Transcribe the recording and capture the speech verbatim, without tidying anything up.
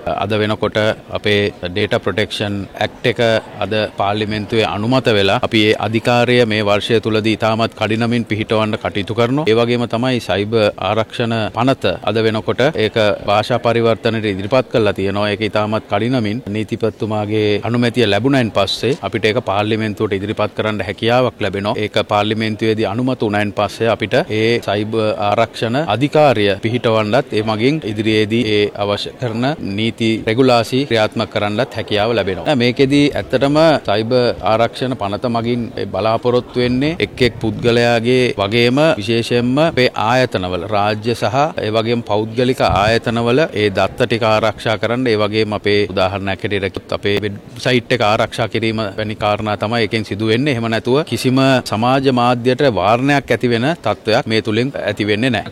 අද වෙනකොට අපේ Data Protection Act එක අද පාර්ලිමේන්තුවේ අනුමත වෙලා අපි ඒ අධිකාරිය මේ වර්ෂය තුලදී ඉතාමත් කඩිනමින් පිහිටවන්න කටයුතු කරනවා. ඒ වගේම තමයි සයිබර් ආරක්ෂණ පනත අද වෙනකොට ඒක භාෂා පරිවර්තනයේ ඉදිරිපත් කරලා තියෙනවා. ඒක ඉතාමත් කඩිනමින් නීතිපතිතුමාගේ අනුමැතිය ලැබුණයින් පස්සේ අපිට ඒක පාර්ලිමේන්තුවට ඉදිරිපත් කරන්න හැකියාවක් ලැබෙනවා. ඒක පාර්ලිමේන්තුවේදී අනුමත වුණයින් පස්සේ අපිට ඒ සයිබර් ආරක්ෂණ අධිකාරිය පිහිටවන්නත් ඒ මගින් ඉදිරියේදී ඒ අවශ්‍ය කරන නීති රෙගුලාසි ක්‍රියාත්මක කරන්නත් හැකියාව ලැබෙනවා. මේකෙදී ඇත්තටම සයිබර් ආරක්ෂණ පනත මගින් බලාපොරොත්තු වෙන්නේ එක් එක් පුද්ගලයාගේ වගේම විශේෂයෙන්ම අපේ ආයතනවල රාජ්‍ය සහ ඒ වගේම පෞද්ගලික ආයතනවල ඒ දත්ත ටික ආරක්ෂා කරන්න ඒ වගේම අපේ උදාහරණයක් හැටියට අපේ වෙබ්සයිට් එක ආරක්ෂා කිරීම වැනි කාරණා තමයි එකෙන් සිදු වෙන්නේ. එහෙම නැතුව කිසිම සමාජ මාධ්‍යයට වාරණයක් ඇති වෙන තත්වයක් මේ තුලින් ඇති වෙන්නේ නැහැ.